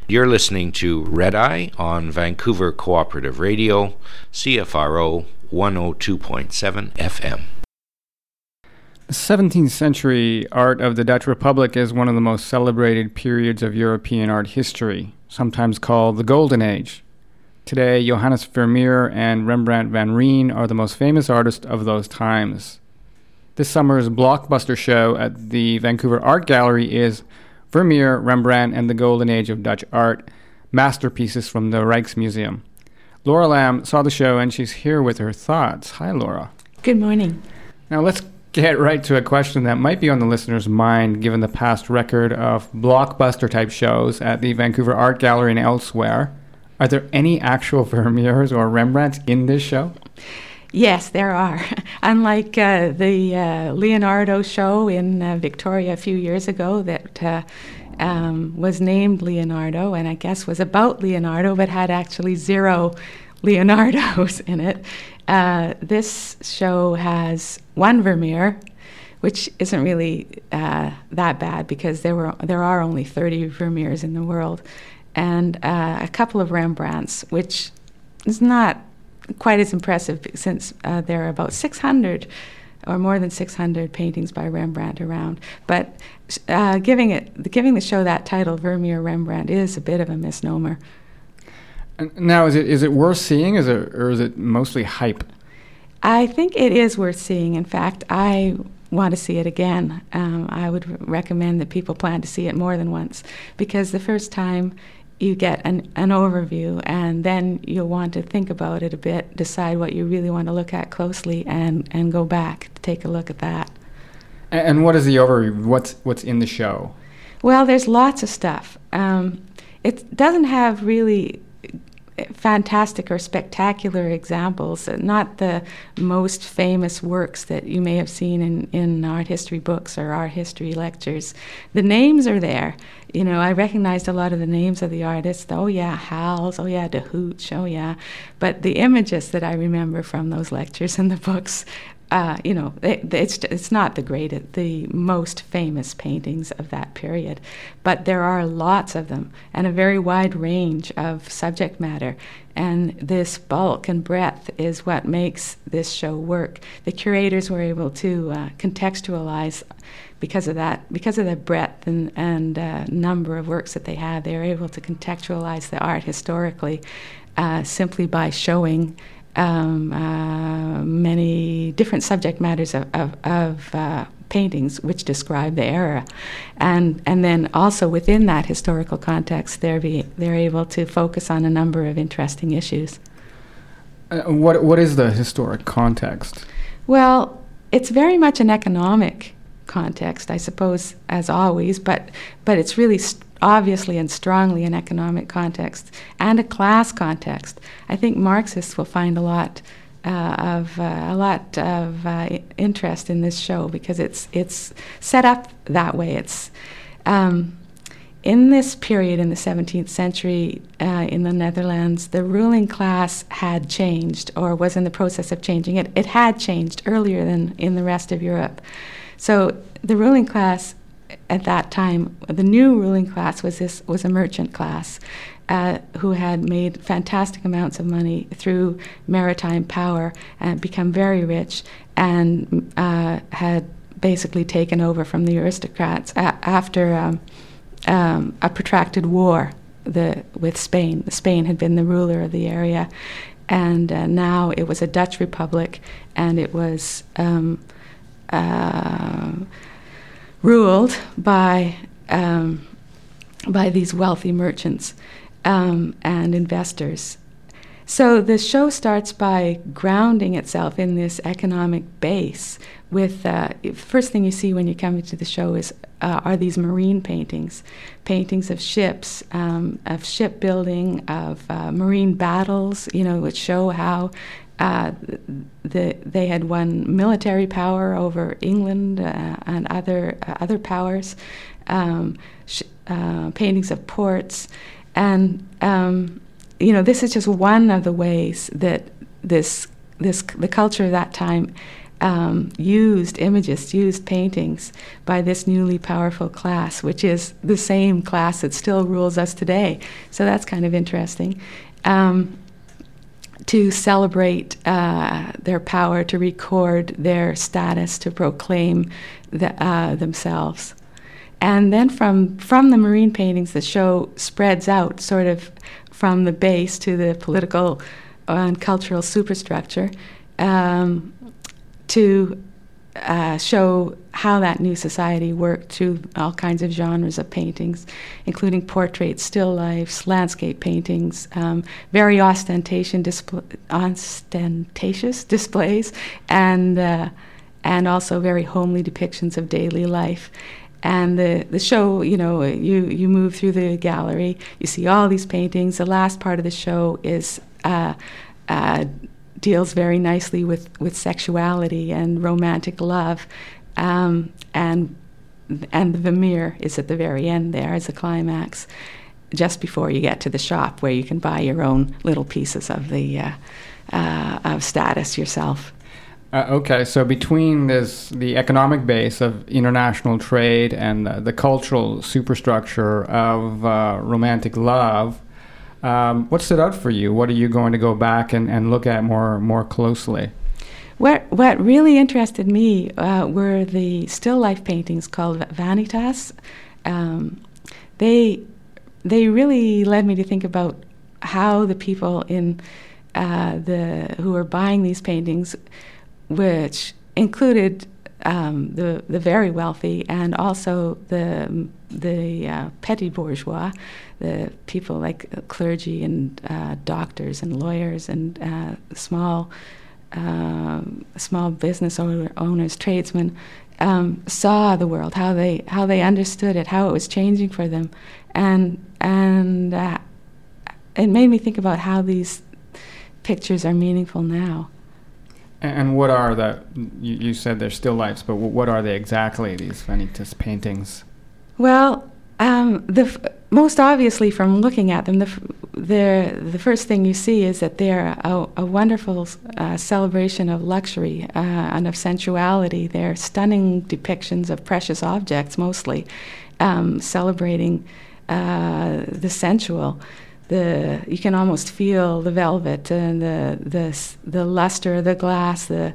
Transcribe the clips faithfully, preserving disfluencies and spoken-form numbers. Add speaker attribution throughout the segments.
Speaker 1: You're listening to Red Eye on Vancouver Cooperative Radio, C F R O one oh two point seven F M.
Speaker 2: The seventeenth century art of the Dutch Republic is one of the most celebrated periods of European art history, sometimes called the Golden Age. Today, Johannes Vermeer and Rembrandt van Rijn are the most famous artists of those times. This summer's blockbuster show at the Vancouver Art Gallery is Vermeer, Rembrandt, and the Golden Age of Dutch Art, masterpieces from the Rijksmuseum. Laura Lamb saw the show and she's here with her thoughts. Hi, Laura.
Speaker 3: Good morning.
Speaker 2: Now let's get right to a question that might be on the listener's mind given the past record of blockbuster-type shows at the Vancouver Art Gallery and elsewhere. Are there any actual Vermeers or Rembrandts in this show?
Speaker 3: Yes, there are. Unlike uh, the uh, Leonardo show in uh, Victoria a few years ago that uh, um, was named Leonardo and I guess was about Leonardo but had actually zero Leonardos in it, uh, this show has one Vermeer, which isn't really uh, that bad because there were there are only thirty Vermeers in the world, and uh, a couple of Rembrandts, which is not quite as impressive since uh, there are about six hundred or more than six hundred paintings by Rembrandt around. But uh, giving it, giving the show that title, Vermeer Rembrandt, is a bit of a misnomer.
Speaker 2: And now, is it is it worth seeing, is it, or is it mostly hype?
Speaker 3: I think it is worth seeing. In fact, I want to see it again. Um, I would r- recommend that people plan to see it more than once, because the first time you get an, an overview, and then you'll want to think about it a bit, decide what you really want to look at closely, and, and go back to take a look at that.
Speaker 2: And, and what is the overview? What's what's in the show?
Speaker 3: Well, there's lots of stuff. Um, it doesn't have really fantastic or spectacular examples, uh, not the most famous works that you may have seen in, in art history books or art history lectures. The names are there. You know, I recognized a lot of the names of the artists. Oh, yeah, Hals. Oh, yeah, De Hooch. Oh, yeah. But the images that I remember from those lectures and the books, uh, you know, it, it's it's not the greatest, the most famous paintings of that period. But there are lots of them and a very wide range of subject matter. And this bulk and breadth is what makes this show work. The curators were able to uh, contextualize because of that, because of the breadth and, and uh, number of works that they had. They were able to contextualize the art historically uh, simply by showing um, uh, many different subject matters of, of, of uh, paintings which describe the era. And and then also within that historical context, they're, be, they're able to focus on a number of interesting issues.
Speaker 2: Uh, what What is the historic context?
Speaker 3: Well, it's very much an economic context, I suppose, as always, but but it's really st- obviously and strongly an economic context and a class context. I think Marxists will find a lot uh, of uh, a lot of uh, interest in this show because it's it's set up that way. It's um, in this period in the seventeenth century uh, in the Netherlands, the ruling class had changed or was in the process of changing. It it had changed earlier than in the rest of Europe. So the ruling class at that time, the new ruling class was this was a merchant class uh, who had made fantastic amounts of money through maritime power and become very rich, and uh, had basically taken over from the aristocrats a- after um, um, a protracted war the, with Spain. Spain had been the ruler of the area, and uh, now it was a Dutch republic, and it was Um, Uh, ruled by um, by these wealthy merchants um, and investors. So the show starts by grounding itself in this economic base. With uh, first thing you see when you come into the show is uh, are these marine paintings, paintings of ships, um, of shipbuilding, of uh, marine battles. You know, which show how Uh, the, they had won military power over England uh, and other uh, other powers, um, sh- uh, paintings of ports, and um, you know this is just one of the ways that this this the culture of that time um, used images, used paintings by this newly powerful class, which is the same class that still rules us today. So that's kind of interesting. Um, to celebrate uh, their power, to record their status, to proclaim the, uh, themselves. And then from, from the marine paintings, the show spreads out sort of from the base to the political and cultural superstructure um, to uh, show how that new society worked through all kinds of genres of paintings, including portraits, still lifes, landscape paintings, um, very ostentation displ- ostentatious displays, and uh, and also very homely depictions of daily life. And the, the show, you know, you, you move through the gallery, you see all these paintings. The last part of the show is uh, uh, deals very nicely with, with sexuality and romantic love. Um, and and the Vermeer is at the very end there as a climax, just before you get to the shop where you can buy your own little pieces of the uh, uh, of status yourself.
Speaker 2: Uh, okay, so between this, the economic base of international trade and uh, the cultural superstructure of uh, romantic love, um, what stood out for you? What are you going to go back and, and look at more more closely?
Speaker 3: What what really interested me uh, were the still life paintings called vanitas. Um, they they really led me to think about how the people in uh, the who were buying these paintings, which included um, the the very wealthy and also the the uh, petty bourgeois, the people like clergy and uh, doctors and lawyers and uh, small uh, small business owner, owners, tradesmen, um, saw the world, how they how they understood it, how it was changing for them, and and uh, it made me think about how these pictures are meaningful now.
Speaker 2: And what are the, you, you said they're still lifes, but what are they exactly, these vanitas paintings?
Speaker 3: Well, um, the f- most obviously from looking at them, the, f- the the first thing you see is that they're a, a wonderful uh, celebration of luxury uh, and of sensuality. They're stunning depictions of precious objects, mostly, um, celebrating uh, the sensual. The you can almost feel the velvet and the the the luster of the glass, the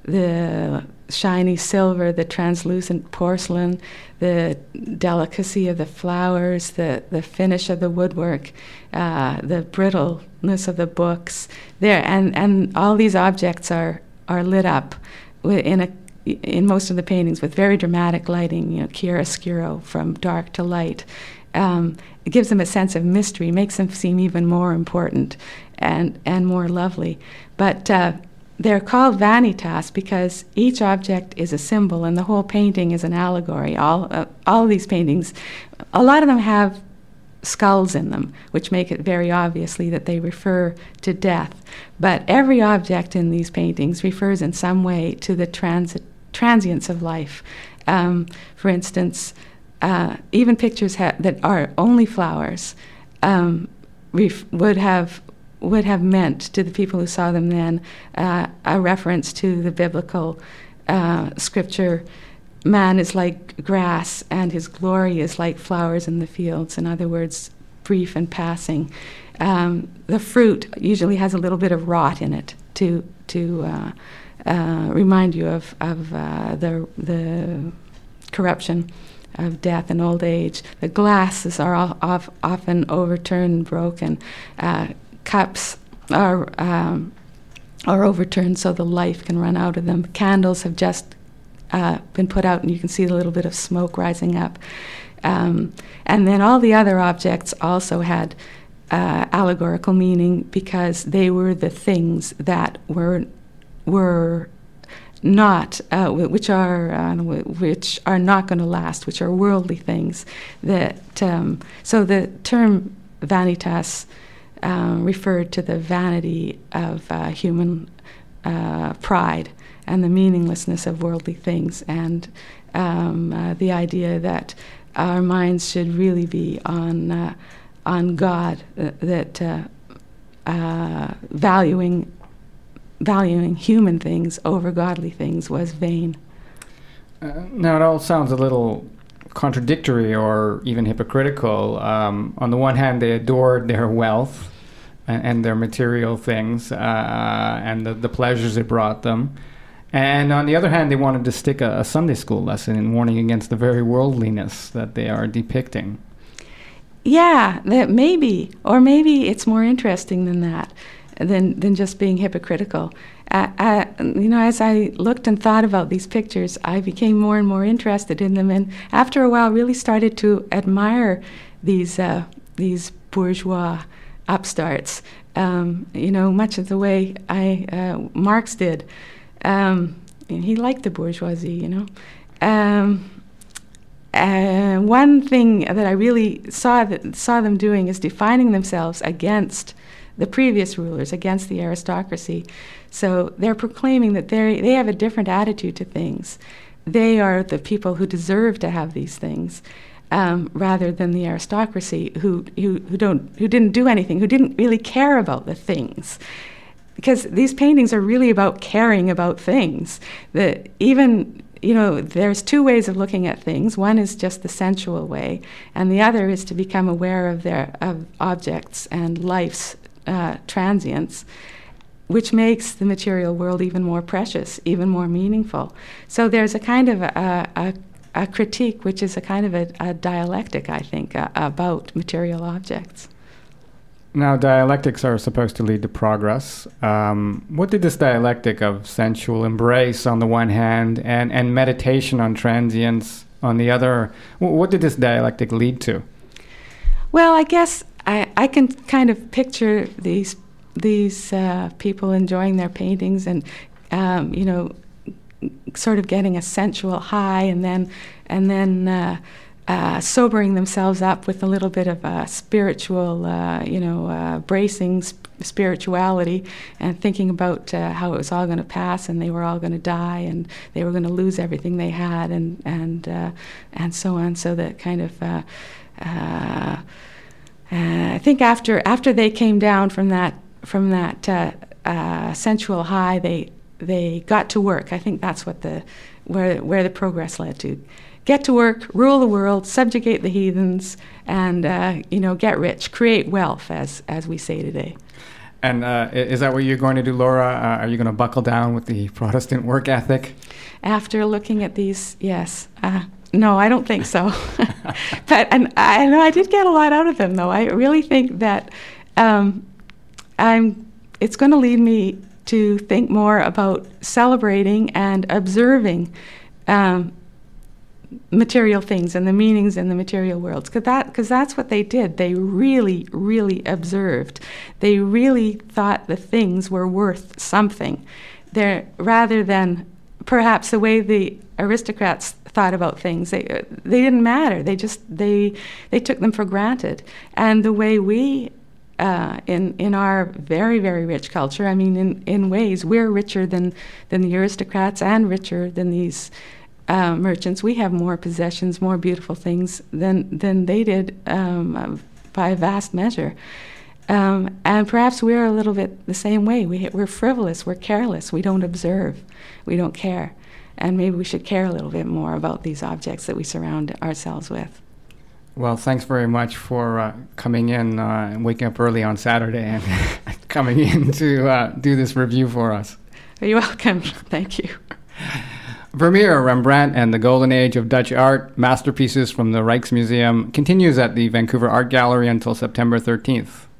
Speaker 3: the shiny silver, the translucent porcelain, the delicacy of the flowers, the, the finish of the woodwork, uh, the brittleness of the books. There and, and all these objects are are lit up in a in most of the paintings with very dramatic lighting, you know, chiaroscuro, from dark to light. Um, it gives them a sense of mystery, makes them seem even more important and, and more lovely. But uh, they're called vanitas because each object is a symbol and the whole painting is an allegory. All, uh, all of these paintings, a lot of them have skulls in them, which make it very obviously that they refer to death. But every object in these paintings refers in some way to the transi- transience of life. Um, for instance, Uh, even pictures ha- that are only flowers um, ref- would have would have meant to the people who saw them then uh, a reference to the biblical uh, scripture. Man is like grass, and his glory is like flowers in the fields. In other words, brief and passing. Um, the fruit usually has a little bit of rot in it to to uh, uh, remind you of of uh, the the corruption of death and old age. The glasses are all, off, often overturned and broken. Uh, cups are um, are overturned so the life can run out of them. Candles have just uh, been put out and you can see a little bit of smoke rising up. Um, and then all the other objects also had uh, allegorical meaning because they were the things that were were not uh, w- which are uh, w- which are not going to last, which are worldly things. That um, so the term vanitas um, referred to the vanity of uh, human uh, pride and the meaninglessness of worldly things, and um, uh, the idea that our minds should really be on uh, on God, uh, that uh, uh, valuing valuing human things over godly things was vain.
Speaker 2: Uh, now, it all sounds a little contradictory or even hypocritical. Um, on the one hand, they adored their wealth and, and their material things uh, and the, the pleasures it brought them. And on the other hand, they wanted to stick a, a Sunday school lesson in warning against the very worldliness that they are depicting.
Speaker 3: Yeah, that maybe, or maybe it's more interesting than that, than than just being hypocritical. Uh, uh, you know, as I looked and thought about these pictures, I became more and more interested in them, and after a while, really started to admire these uh, these bourgeois upstarts. Um, you know, much of the way I uh, Marx did. Um, and he liked the bourgeoisie. You know. Um, Uh, one thing that I really saw that saw them doing is defining themselves against the previous rulers, against the aristocracy. So they're proclaiming that they they have a different attitude to things. They are the people who deserve to have these things, um, rather than the aristocracy who, who who don't who didn't do anything, who didn't really care about the things. Because these paintings are really about caring about things. That even You know, there's two ways of looking at things. One is just the sensual way, and the other is to become aware of their of objects and life's uh, transience, which makes the material world even more precious, even more meaningful. So there's a kind of a, a, a critique, which is a kind of a, a dialectic, I think, uh, about material objects.
Speaker 2: Now, dialectics are supposed to lead to progress. Um, what did this dialectic of sensual embrace on the one hand and, and meditation on transience on the other, what did this dialectic lead to?
Speaker 3: Well, I guess I, I can kind of picture these these uh, people enjoying their paintings and, um, you know, sort of getting a sensual high and then and then uh, Uh, sobering themselves up with a little bit of uh, spiritual, uh, you know, uh, bracing sp- spirituality, and thinking about uh, how it was all going to pass, and they were all going to die, and they were going to lose everything they had, and and uh, and so on. So that kind of, uh, uh, uh, I think after after they came down from that from that uh, uh, sensual high, they they got to work. I think that's what the where where the progress led to. Get to work, rule the world, subjugate the heathens, and uh, you know, get rich, create wealth, as as we say today.
Speaker 2: And uh, is that what you're going to do, Laura? Uh, are you going to buckle down with the Protestant work ethic?
Speaker 3: After looking at these, yes. Uh, no, I don't think so. But and I know I did get a lot out of them, though. I really think that um, I'm. It's going to lead me to think more about celebrating and observing Um, material things and the meanings in the material worlds, because that, because that's what they did. They really, really observed. They really thought the things were worth something, there rather than perhaps the way the aristocrats thought about things. They they didn't matter. They just they they took them for granted. And the way we uh, in in our very very rich culture, I mean, in in ways we're richer than than the aristocrats and richer than these. Uh, merchants. We have more possessions, more beautiful things than than they did um, uh, by a vast measure. Um, and perhaps we're a little bit the same way. We, we're frivolous, we're careless, we don't observe, we don't care. And maybe we should care a little bit more about these objects that we surround ourselves with.
Speaker 2: Well, thanks very much for uh, coming in uh, and waking up early on Saturday and coming in to uh, do this review for us.
Speaker 3: You're welcome. Thank you.
Speaker 2: Vermeer, Rembrandt, and the Golden Age of Dutch Art, Masterpieces from the Rijksmuseum, continues at the Vancouver Art Gallery until September thirteenth.